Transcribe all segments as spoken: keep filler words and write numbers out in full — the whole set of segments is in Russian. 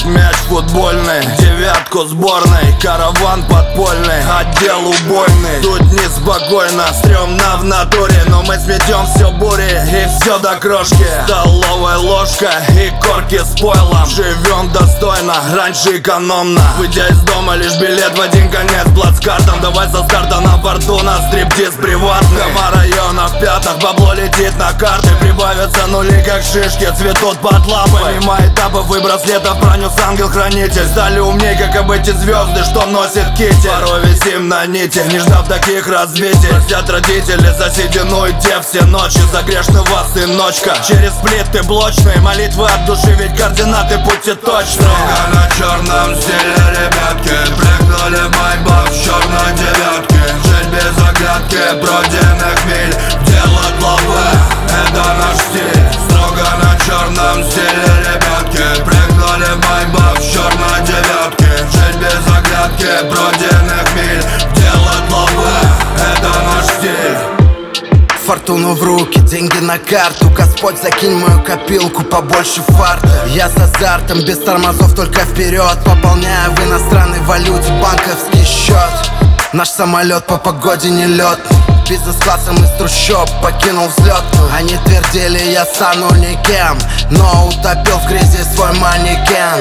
как мяч футбольный, девятку сборной, караван подпольный, отдел убойный. Тут неспокойно, стрёмно в натуре, но мы сметем все бури и все до крошки. Столовая ложка и корки с пойлом. Живем достойно, раньше экономно. Выйдя из дома, лишь билет в один конец плацкартом. Давай со старта на борту на стриптиз приватный. Дома района в пятнах, бабло летит на карты. Прибавятся нули, как шишки, цветут под лампой. Мимо этапов и браслетов пронес ангел-хранитель. Стали умней, как об эти звезды, что носит китель. Порой висим на нити, не ждав таких разбитий. Простят родители за седину и те все ночи. За грешный вас, сыночка, через плиты блочные. Молитвы от души, ведь координаты пути точные. Строго на черном стиле, ребятки, прыгнули в майбах в черной девятке. Жить без оглядки, пройденных миль, делать лавы, это наш стиль. Строго на черном стиле, ребятки, прыгнули в майбах в черной девятке. Жить без оглядки, пройденных миль, делать лавы, это наш стиль. Фортуну в руки, деньги на карту. Господь, закинь мою копилку, побольше фарта. Я с азартом, без тормозов, только вперед. Пополняю в иностранной валюте банковский счет. Наш самолет по погоде не летный. Бизнес-классом из трущоб покинул взлетную. Они твердили, я стану никем, но утопил в грязи свой манекен.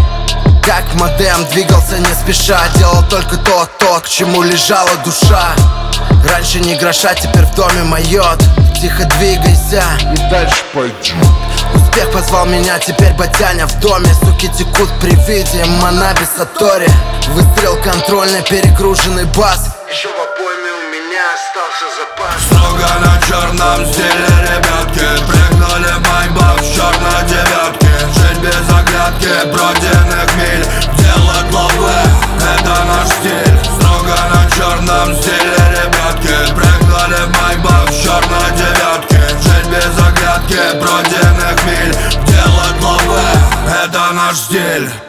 Как модем, двигался не спеша. Делал только то, то, к чему лежала душа. Раньше не гроша, теперь в доме майот. Тихо двигайся и дальше пойдем. Успех позвал меня, теперь батяня в доме. Суки текут при виде Манаби Сатори. Выстрел контрольный, перегруженный бас. Еще в обойме у меня остался запас. Строго на черном стиле, ребятки, прыгнули в майбах в черной девятке. Жить без оглядки, пройденных миль, делать лавы, это наш стиль. Строго на черном стиле, ребятки, прыгнули в майбах в черной девятке. Жить без оглядки, пройденных миль, делать лавы, это наш стиль.